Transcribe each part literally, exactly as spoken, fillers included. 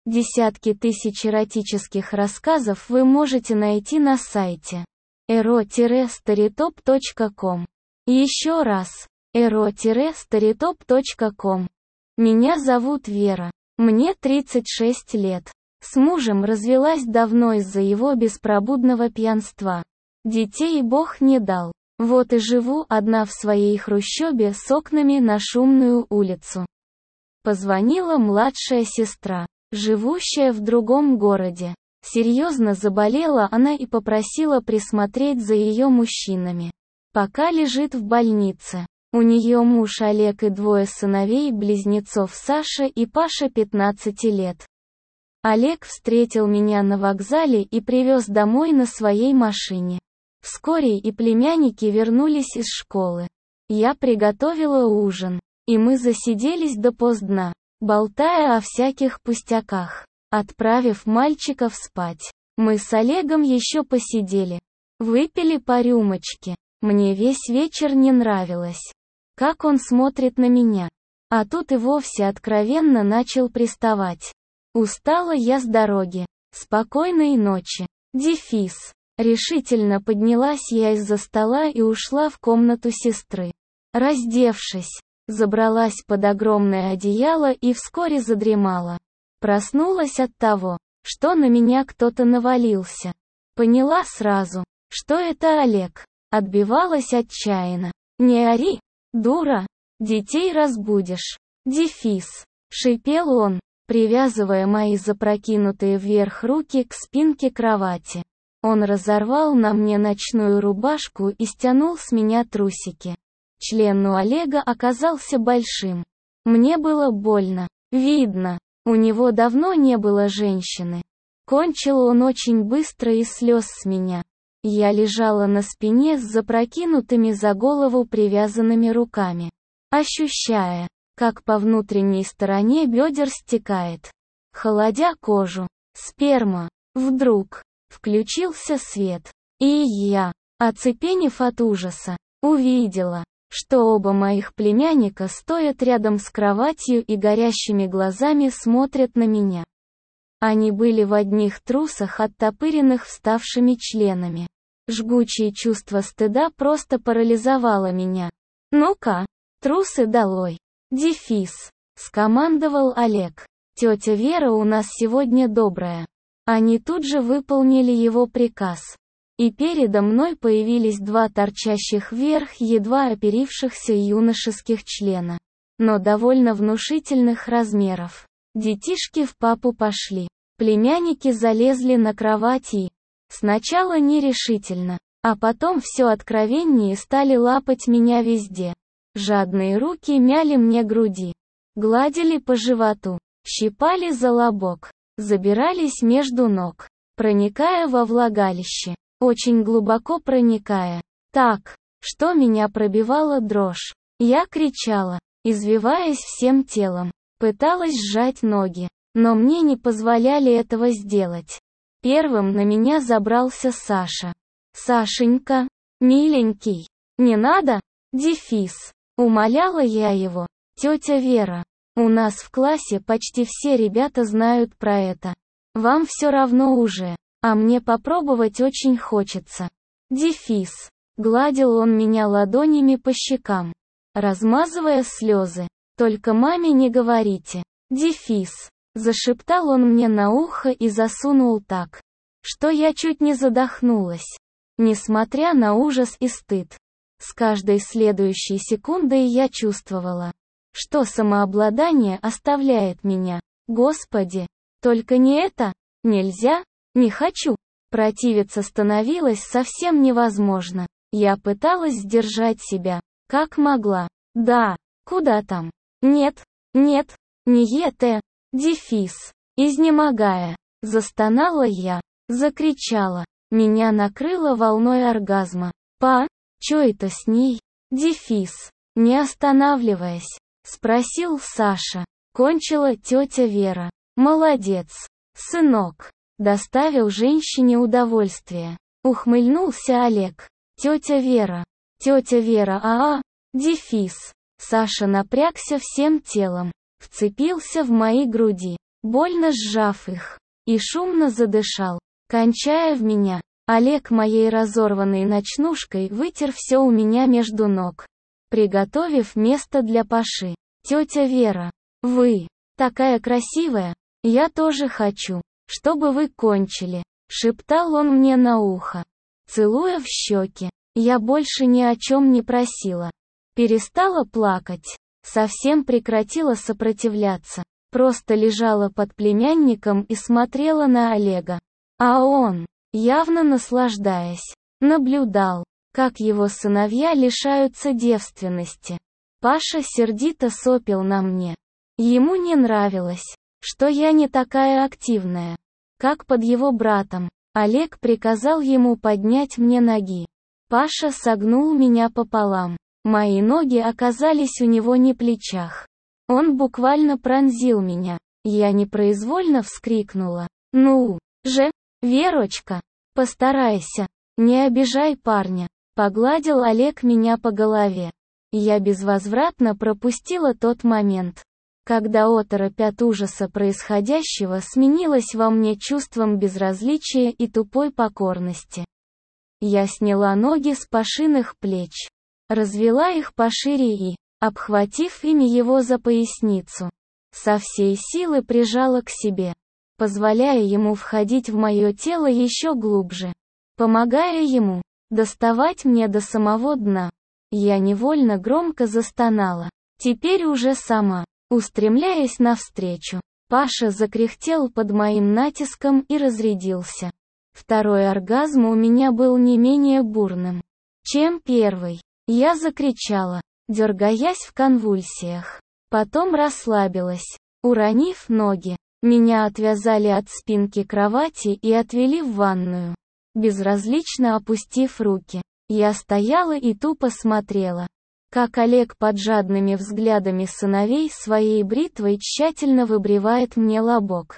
Десятки тысяч эротических рассказов вы можете найти на сайте эро старитоп точка ком. Еще раз, эро старитоп точка ком. Меня зовут Вера. Мне тридцать шесть лет. С мужем развелась давно из-за его беспробудного пьянства. Детей Бог не дал. Вот и живу одна в своей хрущобе с окнами на шумную улицу. Позвонила младшая сестра, живущая в другом городе. Серьезно заболела она и попросила присмотреть за ее мужчинами, пока лежит в больнице. У нее муж Олег и двое сыновей-близнецов Саша и Паша пятнадцати лет. Олег встретил меня на вокзале и привез домой на своей машине. Вскоре и племянники вернулись из школы. Я приготовила ужин, и мы засиделись допоздна, болтая о всяких пустяках. Отправив мальчиков спать, мы с Олегом еще посидели. Выпили по рюмочке. Мне весь вечер не нравилось, как он смотрит на меня. А тут и вовсе откровенно начал приставать. Устала я с дороги. Спокойной ночи. Дефис. Решительно поднялась я из-за стола и ушла в комнату сестры. Раздевшись, забралась под огромное одеяло и вскоре задремала. Проснулась от того, что на меня кто-то навалился. Поняла сразу, что это Олег. Отбивалась отчаянно. «Не ори, дура, детей разбудишь». Дефис. Шипел он, привязывая мои запрокинутые вверх руки к спинке кровати. Он разорвал на мне ночную рубашку и стянул с меня трусики. Член у Олега оказался большим. Мне было больно. Видно, у него давно не было женщины. Кончил он очень быстро и слез с меня. Я лежала на спине с запрокинутыми за голову привязанными руками, ощущая, как по внутренней стороне бедер стекает, холодя кожу, сперма. Вдруг включился свет, и я, оцепенев от ужаса, увидела, что оба моих племянника стоят рядом с кроватью и горящими глазами смотрят на меня. Они были в одних трусах, оттопыренных вставшими членами. Жгучее чувство стыда просто парализовало меня. «Ну-ка, трусы долой!» Дефис. Скомандовал Олег. «Тетя Вера у нас сегодня добрая». Они тут же выполнили его приказ. И передо мной появились два торчащих вверх, едва оперившихся юношеских члена, но довольно внушительных размеров. Детишки в папу пошли. Племянники залезли на кровать и, сначала нерешительно, а потом все откровеннее стали лапать меня везде. Жадные руки мяли мне груди, гладили по животу, щипали за лобок, забирались между ног, проникая во влагалище, очень глубоко проникая, так, что меня пробивала дрожь. Я кричала, извиваясь всем телом, пыталась сжать ноги, но мне не позволяли этого сделать. Первым на меня забрался Саша. «Сашенька, миленький, не надо?» Дефис. Умоляла я его. «Тетя Вера, у нас в классе почти все ребята знают про это. Вам все равно уже, а мне попробовать очень хочется». Дефис. Гладил он меня ладонями по щекам, размазывая слезы. «Только маме не говорите». Дефис. Зашептал он мне на ухо и засунул так, что я чуть не задохнулась. Несмотря на ужас и стыд, с каждой следующей секундой я чувствовала, что самообладание оставляет меня. Господи, только не это, нельзя, не хочу. Противиться становилось совсем невозможно. Я пыталась сдержать себя, как могла. Да, куда там? Нет, нет, не это. Дефис. Изнемогая, застонала я, закричала. Меня накрыло волной оргазма. «Па, чё это с ней?» Дефис. Не останавливаясь, спросил Саша. Кончила тетя Вера. «Молодец, сынок. Доставил женщине удовольствие». Ухмыльнулся Олег. «Тетя Вера. Тетя Вера, а-а». Дефис. Саша напрягся всем телом, вцепился в мои груди. больно сжав их, и шумно задышал, кончая в меня. Олег моей разорванной ночнушкой вытер все у меня между ног, приготовив место для Паши. «Тетя Вера, вы такая красивая, я тоже хочу, чтобы вы кончили», — шептал он мне на ухо, целуя в щеки. Я больше ни о чем не просила. Перестала плакать, совсем прекратила сопротивляться, просто лежала под племянником и смотрела на Олега. А он, явно наслаждаясь, наблюдал, как его сыновья лишаются девственности. Паша сердито сопел на мне. Ему не нравилось, что я не такая активная, как под его братом. Олег приказал ему поднять мне ноги. Паша согнул меня пополам. Мои ноги оказались у него на плечах. Он буквально пронзил меня. Я непроизвольно вскрикнула. «Ну же, Верочка, постарайся, не обижай парня», — погладил Олег меня по голове. Я безвозвратно пропустила тот момент, когда оторопь от ужаса происходящего сменилась во мне чувством безразличия и тупой покорности. Я сняла ноги с Пашиных плеч, развела их пошире и, обхватив ими его за поясницу, со всей силы прижала к себе, позволяя ему входить в мое тело еще глубже, помогая ему доставать мне до самого дна. Я невольно громко застонала, теперь уже сама, устремляясь навстречу. Паша закряхтел под моим натиском и разрядился. Второй оргазм у меня был не менее бурным, чем первый. Я закричала, дергаясь в конвульсиях. Потом расслабилась, уронив ноги. Меня отвязали от спинки кровати и отвели в ванную. Безразлично опустив руки, я стояла и тупо смотрела, как Олег под жадными взглядами сыновей своей бритвой тщательно выбривает мне лобок.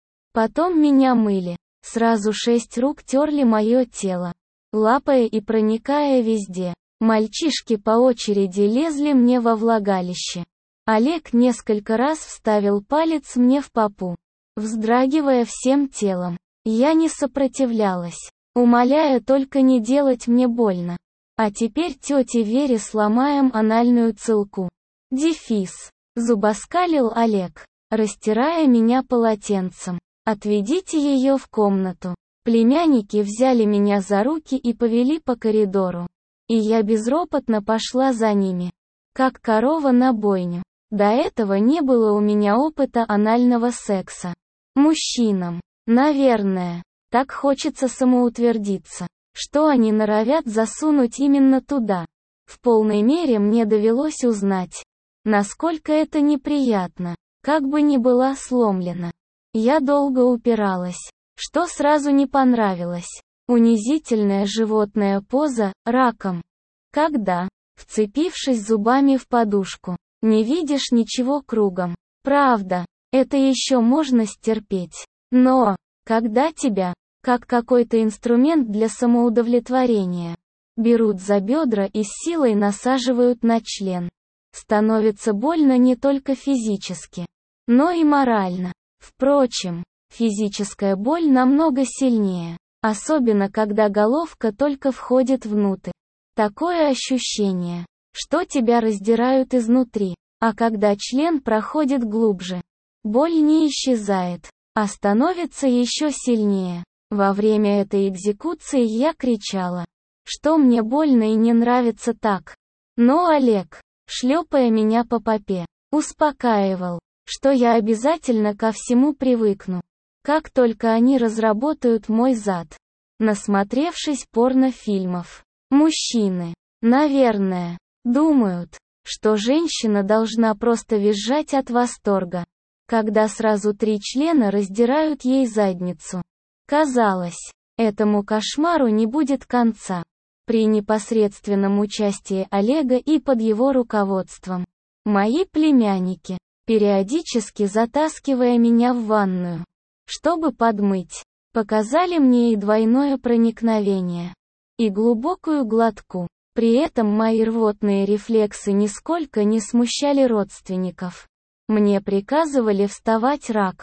Потом меня мыли. Сразу шесть рук терли мое тело, лапая и проникая везде. Мальчишки по очереди лезли мне во влагалище. Олег несколько раз вставил палец мне в попу, вздрагивая всем телом. Я не сопротивлялась, умоляя только не делать мне больно. А теперь тете Вере сломаем анальную целку. Дефис. Зубоскалил Олег, растирая меня полотенцем. «Отведите ее в комнату». Племянники взяли меня за руки и повели по коридору. И я безропотно пошла за ними, как корова на бойню. До этого не было у меня опыта анального секса. Мужчинам, наверное, так хочется самоутвердиться, что они норовят засунуть именно туда. В полной мере мне довелось узнать, насколько это неприятно, как бы ни была сломлена. Я долго упиралась, что сразу не понравилось. Унизительная животная поза, раком. Когда, вцепившись зубами в подушку, не видишь ничего кругом. Правда, это еще можно стерпеть. Но, когда тебя, как какой-то инструмент для самоудовлетворения, берут за бедра и с силой насаживают на член, становится больно не только физически, но и морально. Впрочем, физическая боль намного сильнее, особенно когда головка только входит внутрь. Такое ощущение, что тебя раздирают изнутри, а когда член проходит глубже, боль не исчезает, а становится еще сильнее. Во время этой экзекуции я кричала, что мне больно и не нравится так. Но Олег, шлепая меня по попе, успокаивал, что я обязательно ко всему привыкну, как только они разработают мой зад. Насмотревшись порнофильмов, мужчины, наверное, думают, что женщина должна просто визжать от восторга, когда сразу три члена раздирают ей задницу. Казалось, этому кошмару не будет конца. При непосредственном участии Олега и под его руководством, мои племянники, периодически затаскивая меня в ванную, чтобы подмыть, показали мне и двойное проникновение, и глубокую глотку. При этом мои рвотные рефлексы нисколько не смущали родственников. Мне приказывали вставать раком.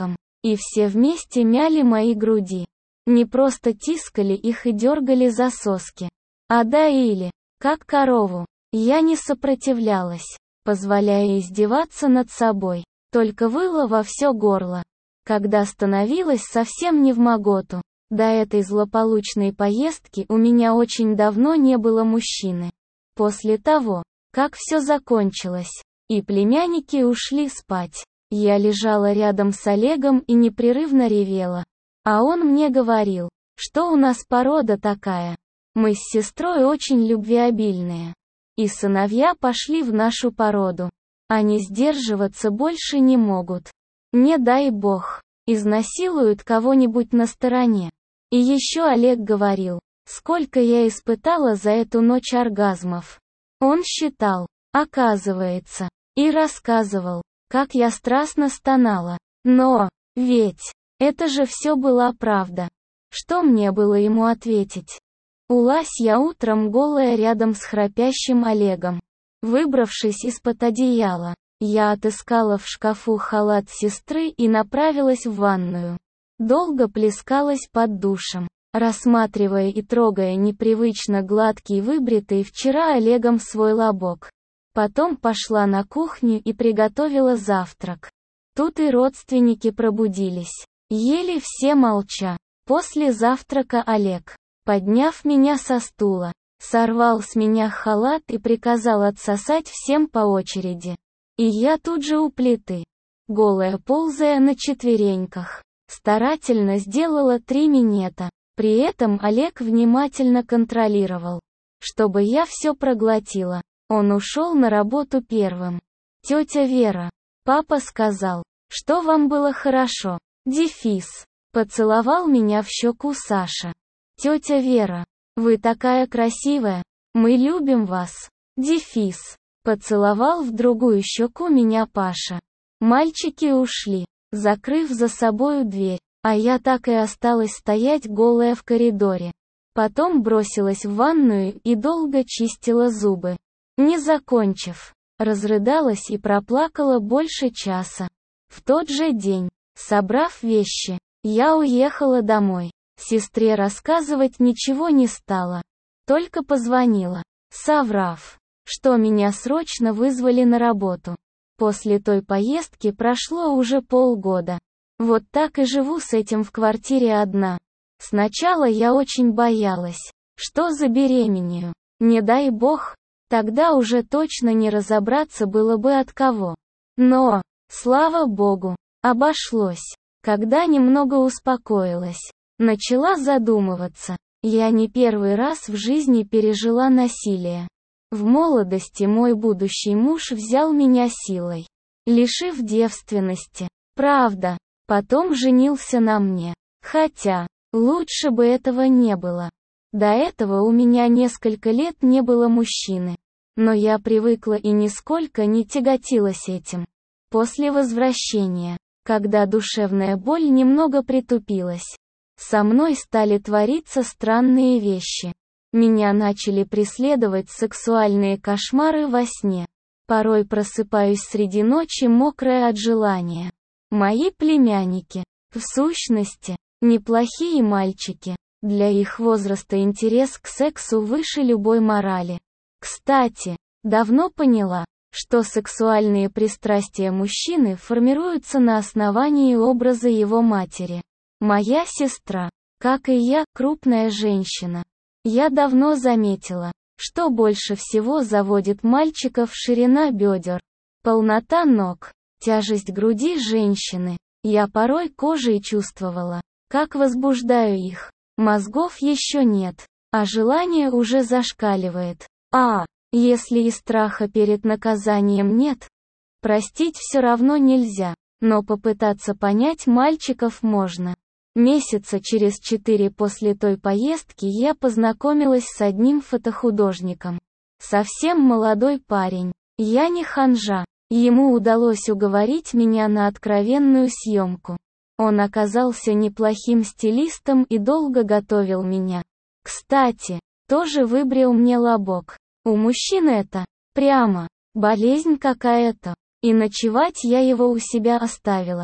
И все вместе мяли мои груди. Не просто тискали их и дергали за соски, а доили, как корову. Я не сопротивлялась, позволяя издеваться над собой, только выла во все горло. Когда становилась совсем невмоготу, до этой злополучной поездки у меня очень давно не было мужчины. После того, как все закончилось, и племянники ушли спать, я лежала рядом с Олегом и непрерывно ревела. А он мне говорил, что у нас порода такая. Мы с сестрой очень любвеобильные. И сыновья пошли в нашу породу. Они сдерживаться больше не могут. Не дай бог, изнасилуют кого-нибудь на стороне. И еще Олег говорил, сколько я испытала за эту ночь оргазмов. Он считал, оказывается, и рассказывал, как я страстно стонала. Но, ведь, это же все была правда. Что мне было ему ответить? Улась я утром голая рядом с храпящим Олегом. Выбравшись из-под одеяла, я отыскала в шкафу халат сестры и направилась в ванную. Долго плескалась под душем, рассматривая и трогая непривычно гладкий выбритый вчера Олегом свой лобок. Потом пошла на кухню и приготовила завтрак. Тут и родственники пробудились. Ели все молча. После завтрака Олег, подняв меня со стула, сорвал с меня халат и приказал отсосать всем по очереди. И я тут же у плиты, голая ползая на четвереньках, старательно сделала три минета. При этом Олег внимательно контролировал, чтобы я все проглотила. Он ушел на работу первым. Тетя Вера, папа сказал, что вам было хорошо. Дефис. Поцеловал меня в щеку Саша. Тетя Вера, вы такая красивая, мы любим вас. Дефис. Поцеловал в другую щеку меня Паша. Мальчики ушли, закрыв за собою дверь, а я так и осталась стоять голая в коридоре. Потом бросилась в ванную и долго чистила зубы. Не закончив, разрыдалась и проплакала больше часа. В тот же день, собрав вещи, я уехала домой. Сестре рассказывать ничего не стала. Только позвонила, соврав, что меня срочно вызвали на работу. После той поездки прошло уже полгода. Вот так и живу с этим в квартире одна. Сначала я очень боялась, что забеременею. Не дай бог, тогда уже точно не разобраться было бы от кого. Но, слава богу, обошлось. Когда немного успокоилась, начала задумываться. Я не первый раз в жизни пережила насилие. В молодости мой будущий муж взял меня силой, лишив девственности. Правда, потом женился на мне. Хотя, лучше бы этого не было. До этого у меня несколько лет не было мужчины. Но я привыкла и нисколько не тяготилась этим. После возвращения, когда душевная боль немного притупилась, со мной стали твориться странные вещи. Меня начали преследовать сексуальные кошмары во сне. Порой просыпаюсь среди ночи мокрая от желания. Мои племянники, в сущности, неплохие мальчики. Для их возраста интерес к сексу выше любой морали. Кстати, давно поняла, что сексуальные пристрастия мужчины формируются на основании образа его матери. Моя сестра, как и я, крупная женщина. Я давно заметила, что больше всего заводит мальчиков ширина бедер, полнота ног, тяжесть груди женщины. Я порой кожей чувствовала, как возбуждаю их. Мозгов еще нет, а желание уже зашкаливает. А, если и страха перед наказанием нет, простить все равно нельзя, но попытаться понять мальчиков можно. Месяца через четыре после той поездки я познакомилась с одним фотохудожником. Совсем молодой парень. Я не ханжа. Ему удалось уговорить меня на откровенную съемку. Он оказался неплохим стилистом и долго готовил меня. Кстати, тоже выбрил мне лобок. У мужчины это, прямо, болезнь какая-то. И ночевать я его у себя оставила.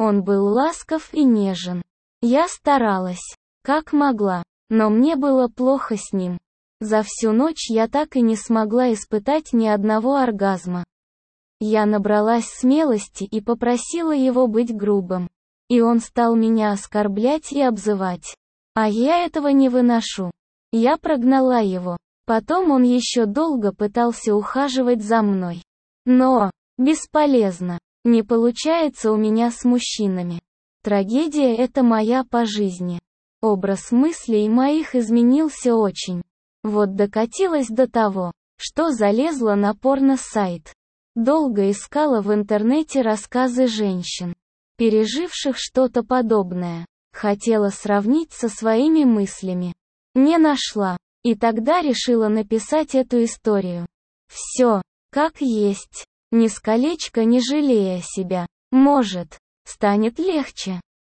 Он был ласков и нежен. Я старалась, как могла, но мне было плохо с ним. За всю ночь я так и не смогла испытать ни одного оргазма. Я набралась смелости и попросила его быть грубым. И он стал меня оскорблять и обзывать. А я этого не выношу. Я прогнала его. Потом он еще долго пытался ухаживать за мной. Но, бесполезно. Не получается у меня с мужчинами. Трагедия эта моя по жизни. Образ мыслей моих изменился очень. Вот докатилась до того, что залезла на порно-сайт. Долго искала в интернете рассказы женщин, переживших что-то подобное. Хотела сравнить со своими мыслями. Не нашла. И тогда решила написать эту историю. Все, как есть. Ни с колечка не жалея себя. Может, станет легче.